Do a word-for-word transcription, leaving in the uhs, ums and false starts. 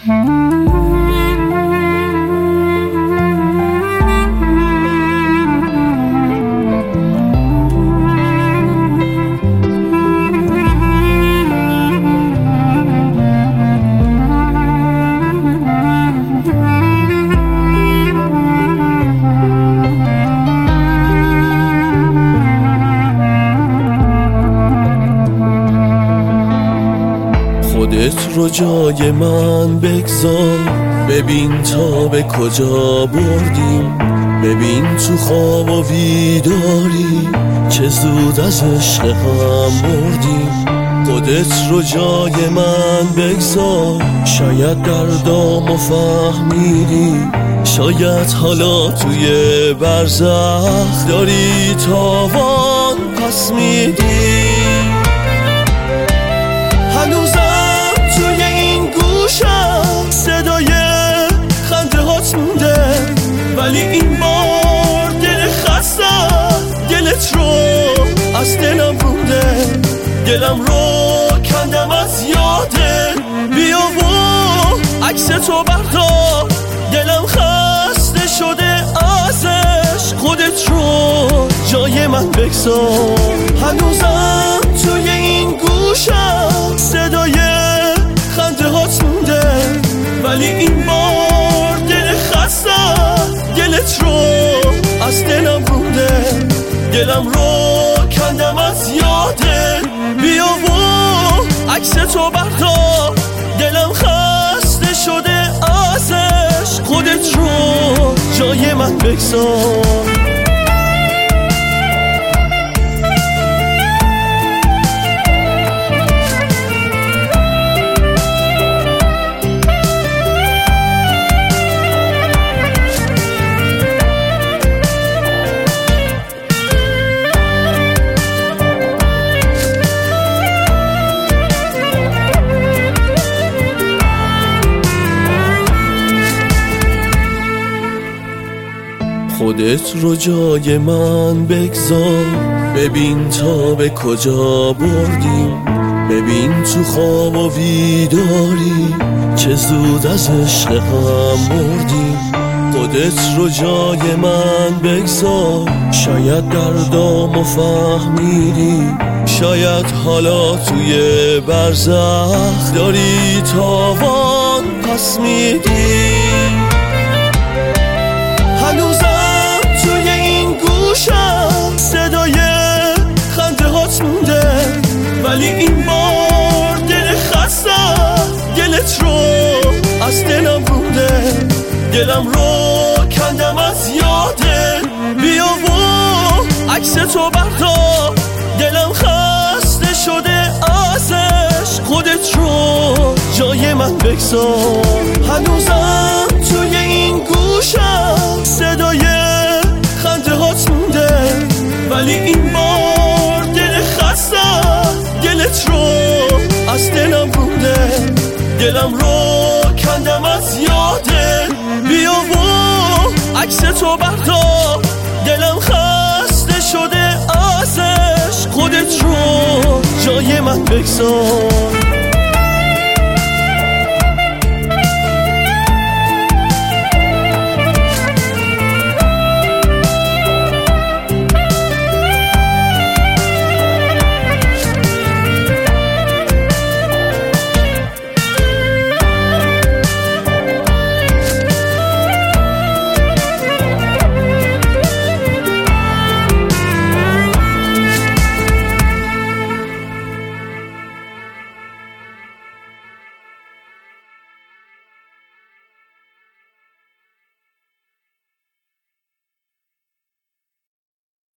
خودت رو جای من بگذار، ببین تا به کجا بردیم. ببین تو خواب و بیداری چه زود از عشق هم مردیم. خودت رو جای من بگذار، شاید دردامو فهمیدی، شاید حالا توی برزخ داری تاوان پس میدی. هنوزم توی این گوشم صدای خنده هات مونده، ولی این بار دل خستم دلت رو از دلم رونده. دلم رو کندم از یاده، بیا و عکس تو بردار. دلم خسته شده ازش، خودت رو جای من بگذار. هنوزم توی این گوشم صدای خنده هات مونده، ولی این بار دل خستم دلت رو از دلم رونده. دلم رو کندم از یاده، بیا و عکس تو بردار. دلم خسته شده ازش، خودت رو جای من بگذار. خودت رو جای من بگذار، ببین تا به کجا بردیم. ببین تو خواب و بیداری چه زود از عشق هم مردیم. خودت رو جای من بگذار، شاید دردامو فهمیدی، شاید حالا توی برزخ داری تاوان پس میدی. هنوزم توی این گوشم صدای خنده هات مونده، ولی این بار دل خستم دلت رو از دلم رونده. دلم رو کندم از یاده، بیا و عکس تو بردار. دلم خسته شده ازش، خودت رو جای من بگذار. هنوزم توی این گوشم صدای خنده هات مونده، ولی این بار دل خستم دلت رو از دلم رونده. دلم رو کندم از یاده، بیا و عکس تو بردار. دلم خسته شده ازش، خودت رو جای من بگذار.